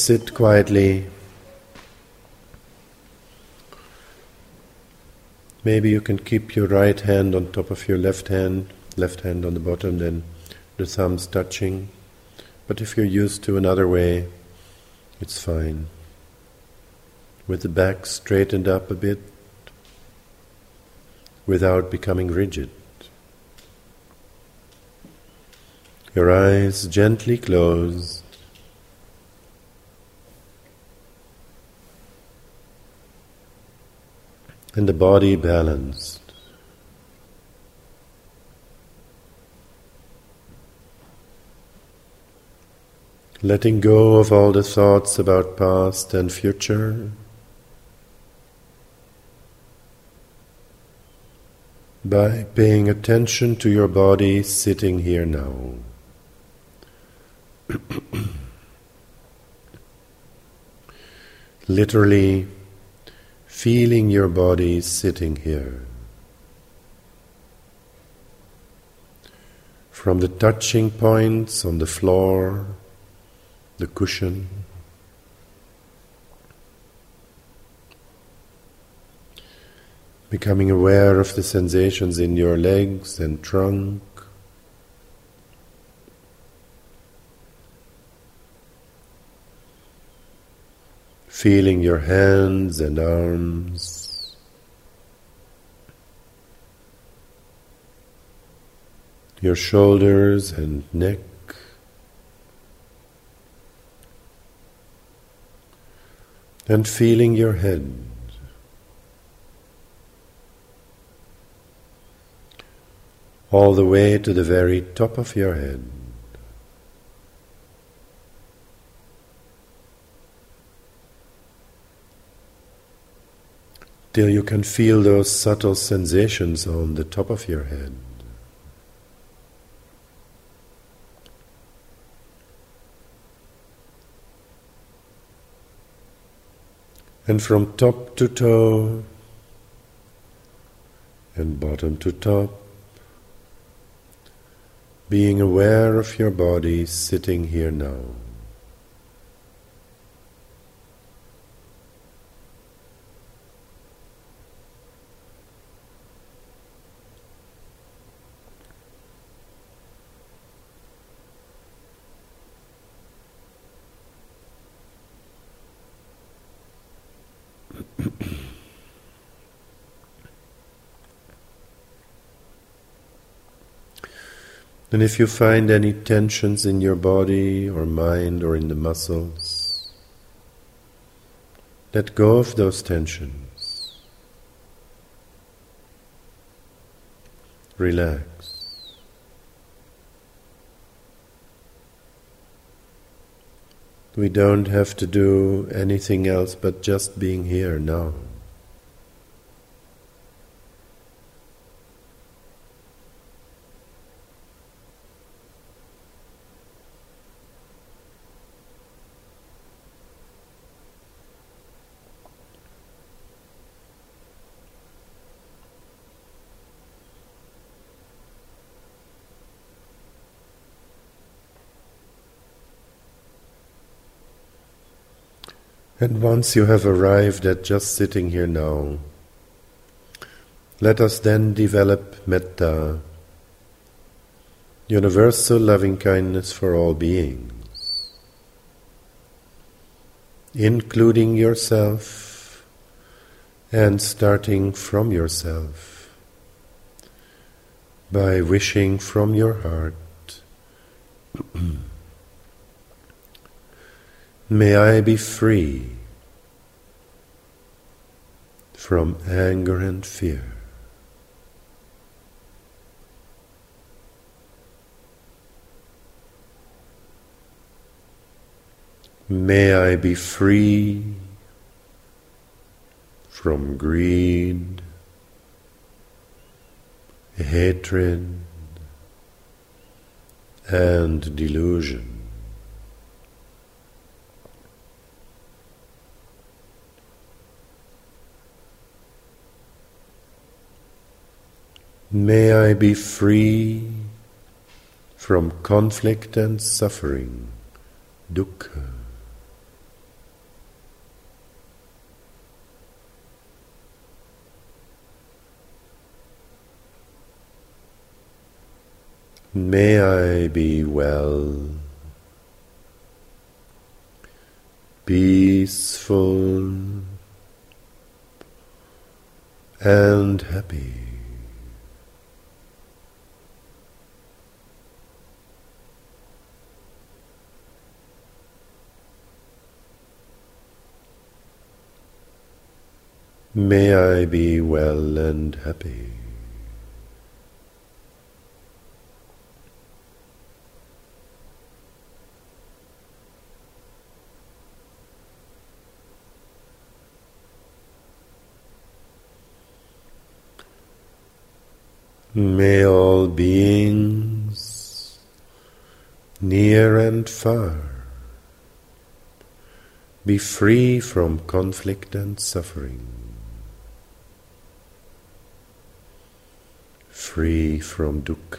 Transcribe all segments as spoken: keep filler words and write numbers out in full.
sit quietly. Maybe you can keep your right hand on top of your left hand, left hand on the bottom, then the thumbs touching. But if you're used to another way, it's fine. With the back straightened up a bit, without becoming rigid. Your eyes gently closed. And the body balanced. Letting go of all the thoughts about past and future. By paying attention to your body sitting here now. Literally feeling your body sitting here. From the touching points on the floor, the cushion, becoming aware of the sensations in your legs and trunk. Feeling your hands and arms. Your shoulders and neck. And feeling your head. All the way to the very top of your head. Till you can feel those subtle sensations on the top of your head. And from top to toe and bottom to top, being aware of your body sitting here now. And if you find any tensions in your body or mind or in the muscles, let go of those tensions. Relax. We don't have to do anything else but just being here now. And once you have arrived at just sitting here now, let us then develop metta, universal loving-kindness for all beings, including yourself and starting from yourself, by wishing from your heart, may I be free from anger and fear. May I be free from greed, hatred, and delusion. May I be free from conflict and suffering, dukkha. May I be well, peaceful, and happy. May I be well and happy. May all beings, near and far, be free from conflict and suffering, free from dukkha.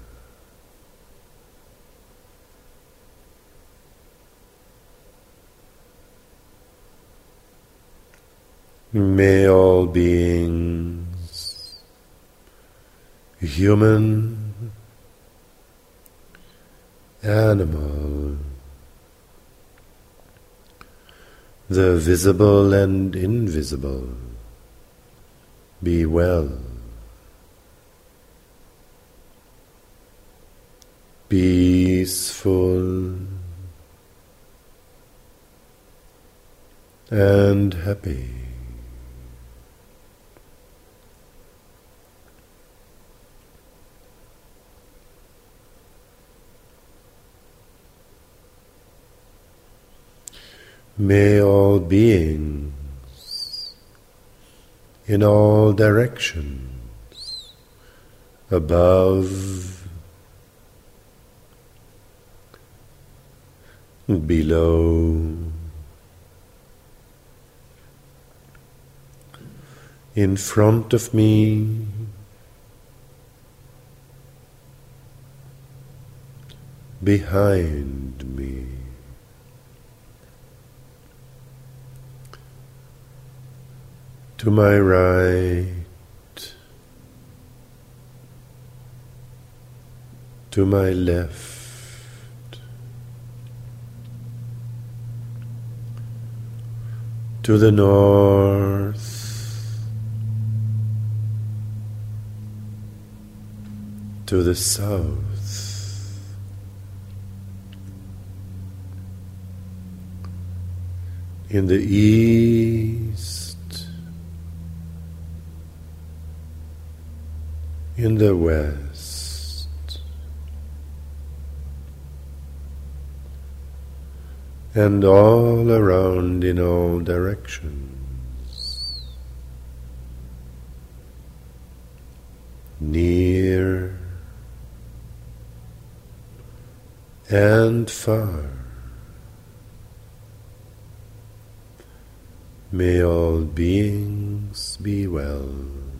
May all beings, human, animal, the visible and invisible, be well, peaceful, and happy. May all beings, in all directions, above, below, in front of me, behind me, to my right, to my left, to the north, to the south, in the east, in the west, and all around in all directions, near and far. May all beings be well,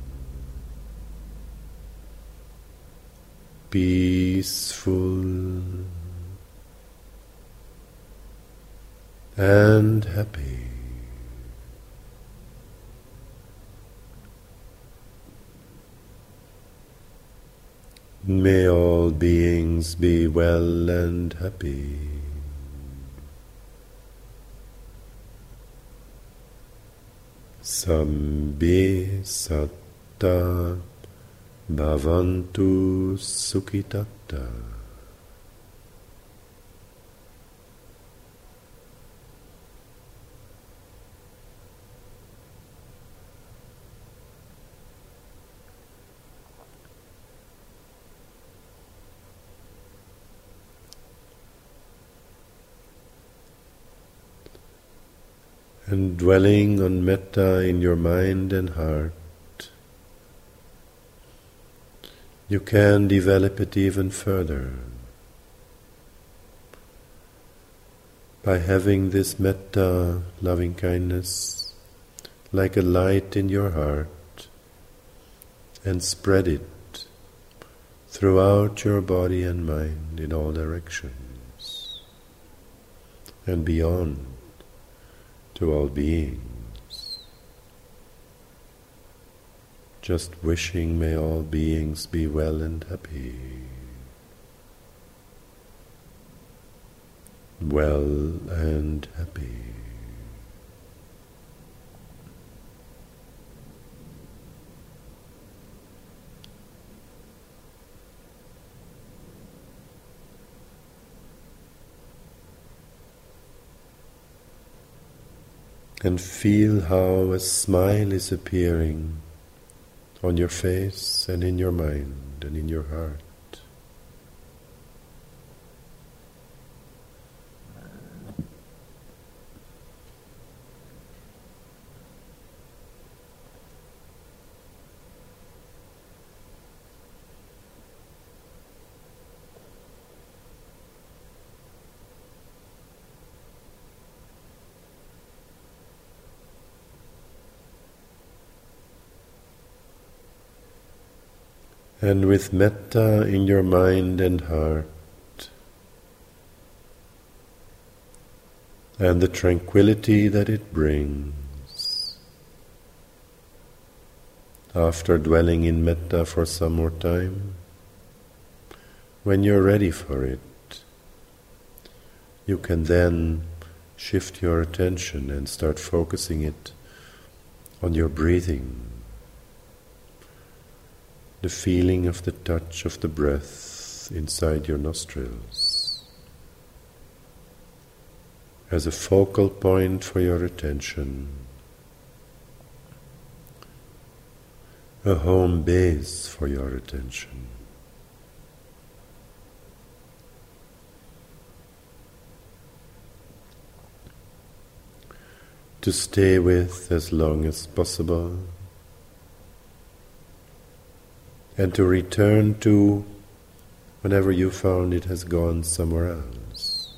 peaceful, and happy. May all beings be well and happy. Sambhe satta bhavantu sukhitatta. And dwelling on metta in your mind and heart, you can develop it even further by having this metta, loving kindness, like a light in your heart, and spread it throughout your body and mind in all directions and beyond, to all beings. Just wishing may all beings be well and happy. well and happy. And feel how a smile is appearing on your face and in your mind and in your heart. And with metta in your mind and heart, and the tranquility that it brings, after dwelling in metta for some more time, when you're ready for it, you can then shift your attention and start focusing it on your breathing. The feeling of the touch of the breath inside your nostrils as a focal point for your attention, a home base for your attention. To stay with as long as possible, and to return to whenever you found it has gone somewhere else.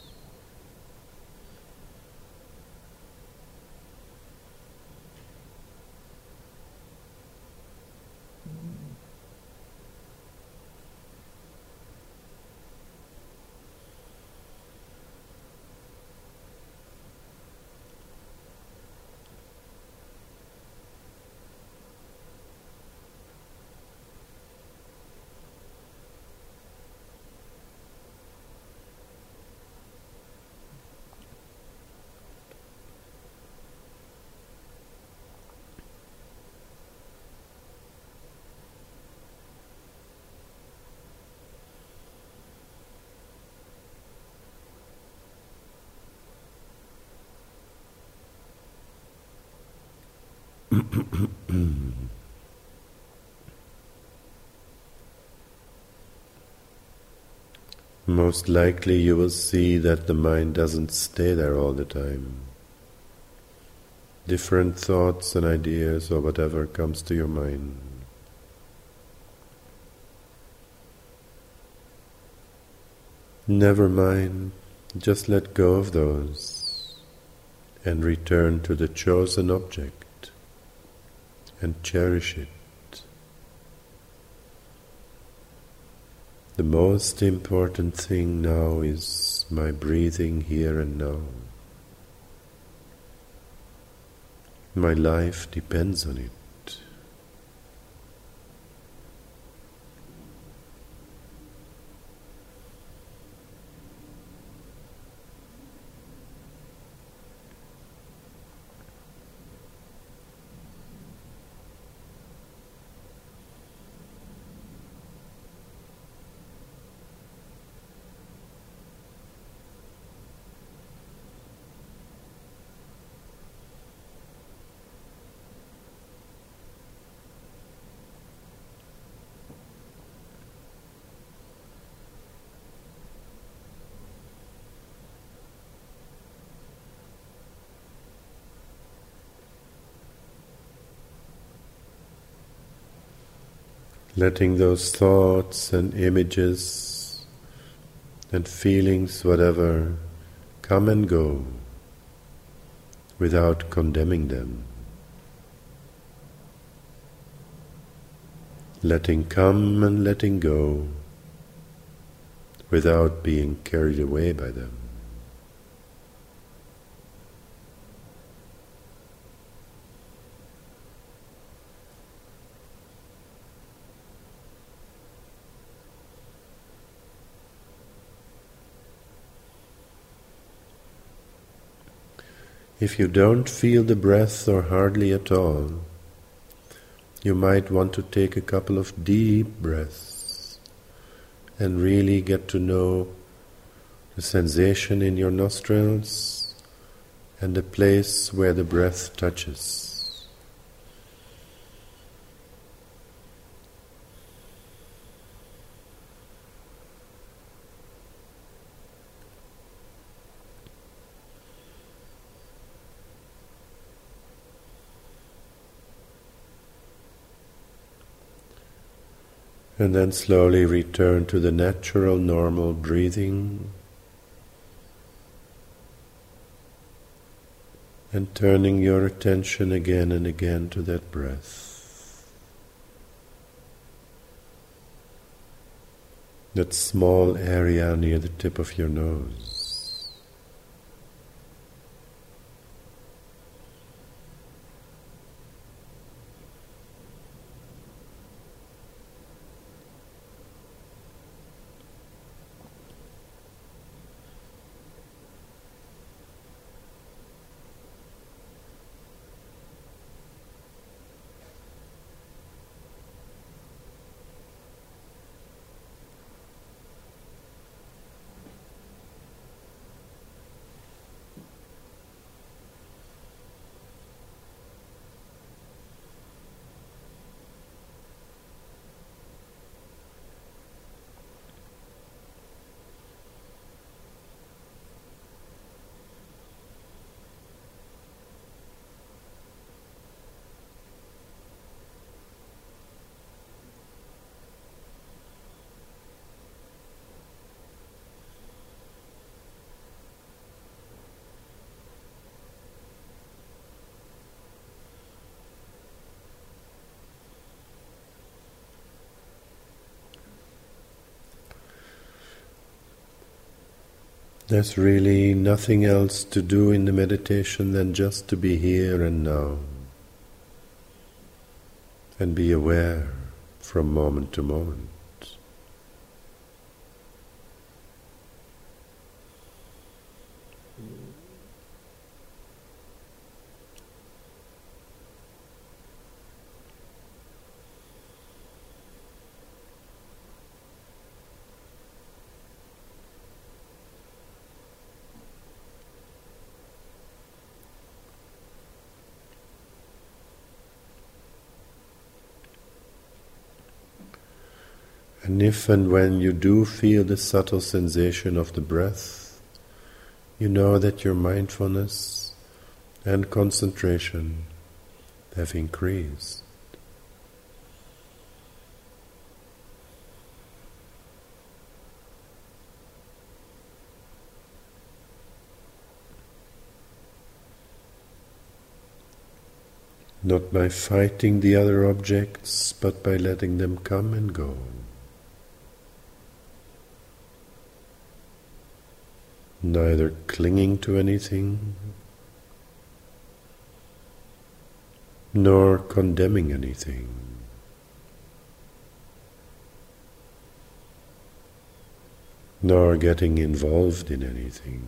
Most likely you will see that the mind doesn't stay there all the time. Different thoughts and ideas or whatever comes to your mind. Never mind, just let go of those and return to the chosen object and cherish it. The most important thing now is my breathing here and now. My life depends on it. Letting those thoughts and images and feelings, whatever, come and go without condemning them. Letting come and letting go without being carried away by them. If you don't feel the breath or hardly at all, you might want to take a couple of deep breaths and really get to know the sensation in your nostrils and the place where the breath touches. And then slowly return to the natural, normal breathing, and turning your attention again and again to that breath. That small area near the tip of your nose. There's really nothing else to do in the meditation than just to be here and now and be aware from moment to moment. And if and when you do feel the subtle sensation of the breath, you know that your mindfulness and concentration have increased. Not by fighting the other objects, but by letting them come and go. Neither clinging to anything, nor condemning anything. Nor getting involved in anything.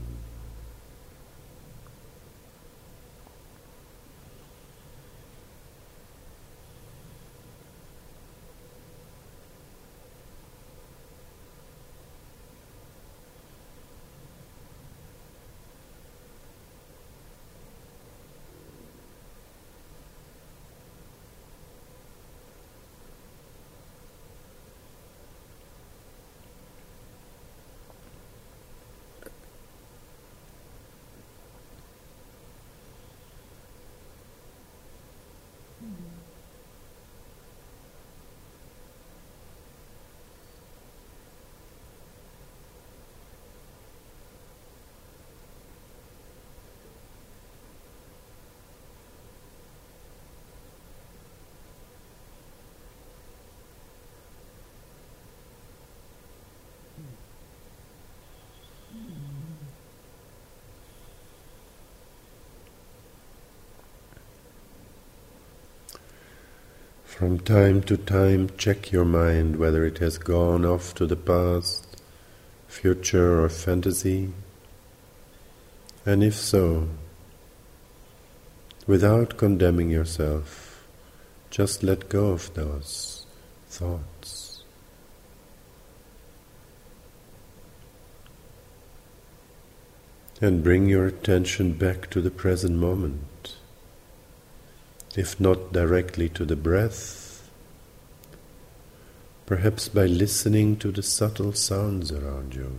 From time to time, check your mind whether it has gone off to the past, future or fantasy, and if so, without condemning yourself. Just let go of those thoughts. And bring your attention back to the present moment. If not directly to the breath, perhaps by listening to the subtle sounds around you.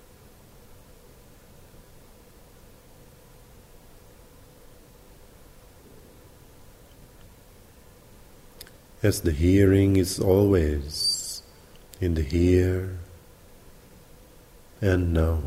As the hearing is always in the here and now.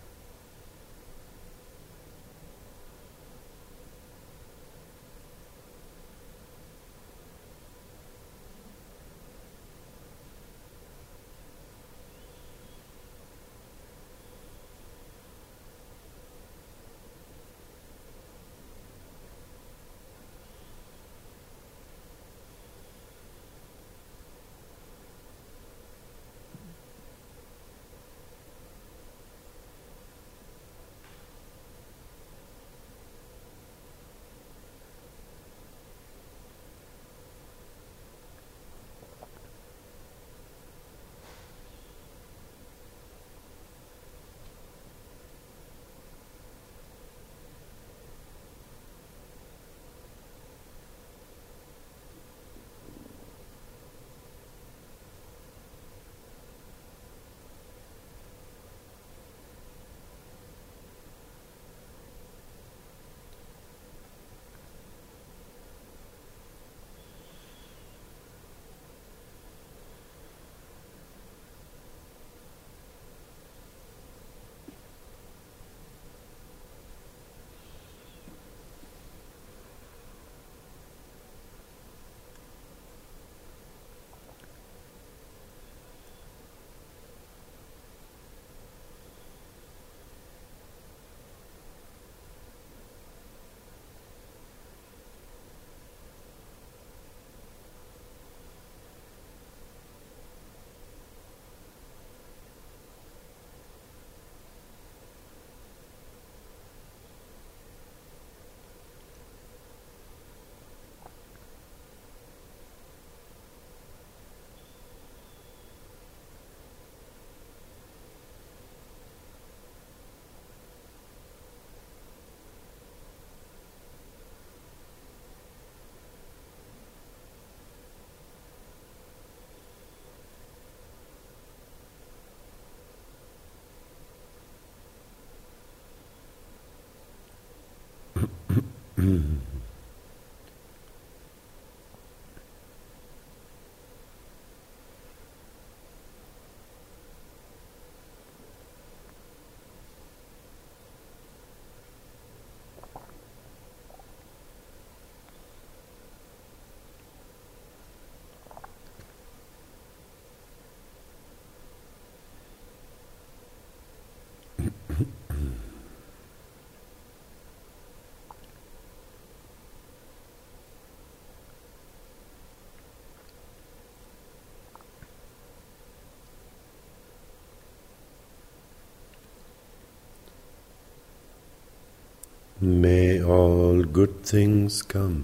May all good things come.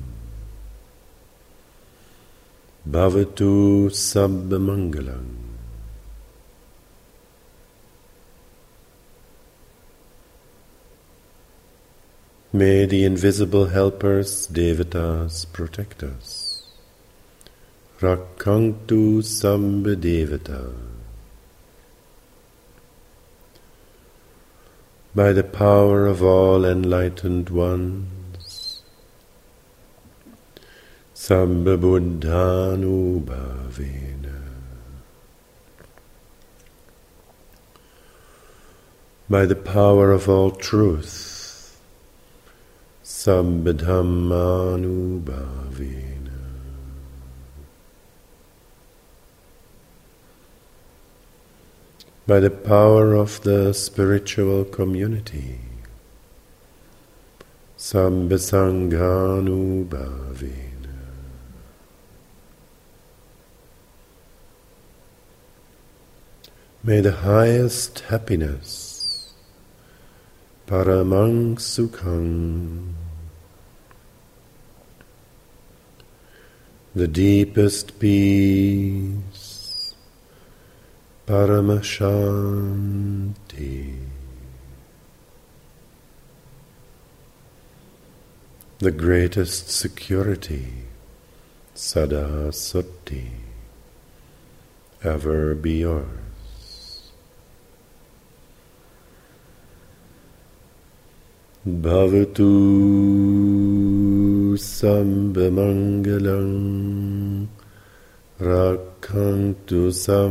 Bhavatu Sabba Mangalam. May the invisible helpers, devatas, protect us. Rakantu Sabba Devata. By the power of all enlightened ones, Sabba Buddhanubhavena. By the power of all truth, Sabba Dhammanubhavena. By the power of the spiritual community, Sabba Sanghanubhavena. May the highest happiness, Paramang Sukhang, the deepest peace, Paramashanti, the greatest security, Sada Sati, ever be yours. Bhavatu Sambhamangalam Rakhantu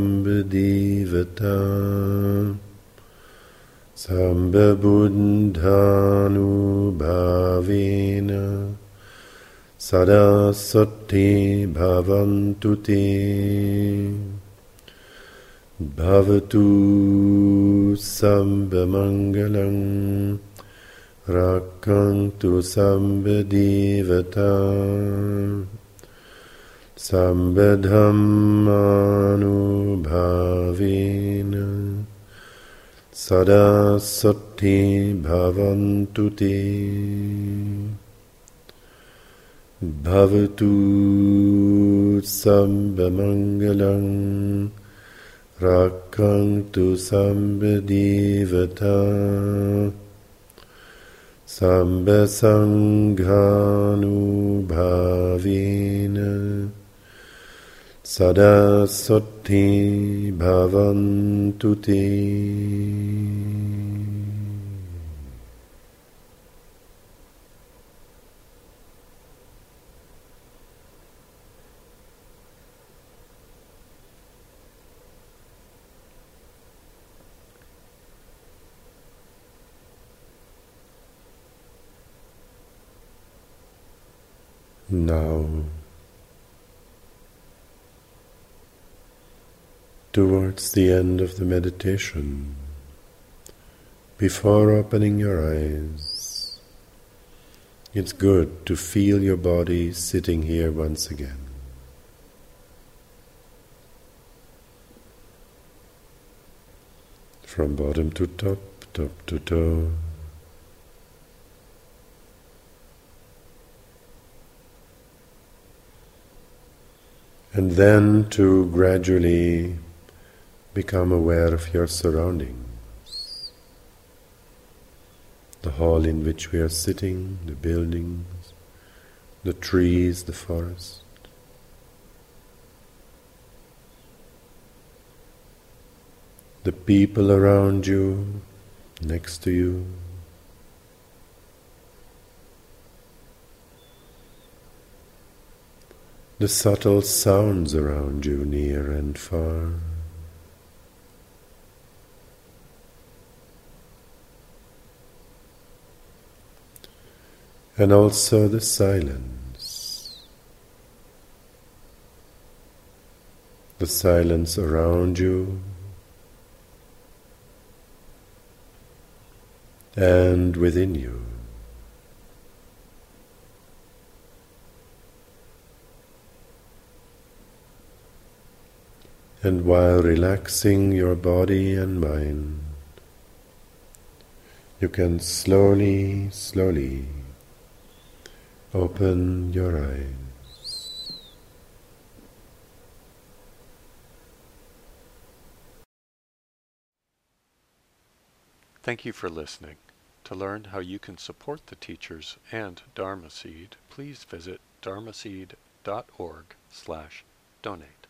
Sambhadivata Sambhabuddhanu Bhavena Sada Sati Bhavantu Te Bhavatu Sambhamangalam Rakhantu Sambhadivata Sambadhammanu Bhavena Sada Sati Bhavantu Te Bhavatu Sambhamangalam Rakhantu Sambhadivata Sambhasanghanu Bhavena Sada Sati Bhavantu Te. Now, towards the end of the meditation, before opening your eyes, it's good to feel your body sitting here once again. From bottom to top, top to toe. And then to gradually become aware of your surroundings. The hall in which we are sitting, the buildings, the trees, the forest. The people around you, next to you. The subtle sounds around you, near and far. And also the silence. The silence around you and within you. And while relaxing your body and mind, you can slowly, slowly open your eyes. Thank you for listening. To learn how you can support the teachers and Dharma Seed, please visit dharmaseed dot org slash donate.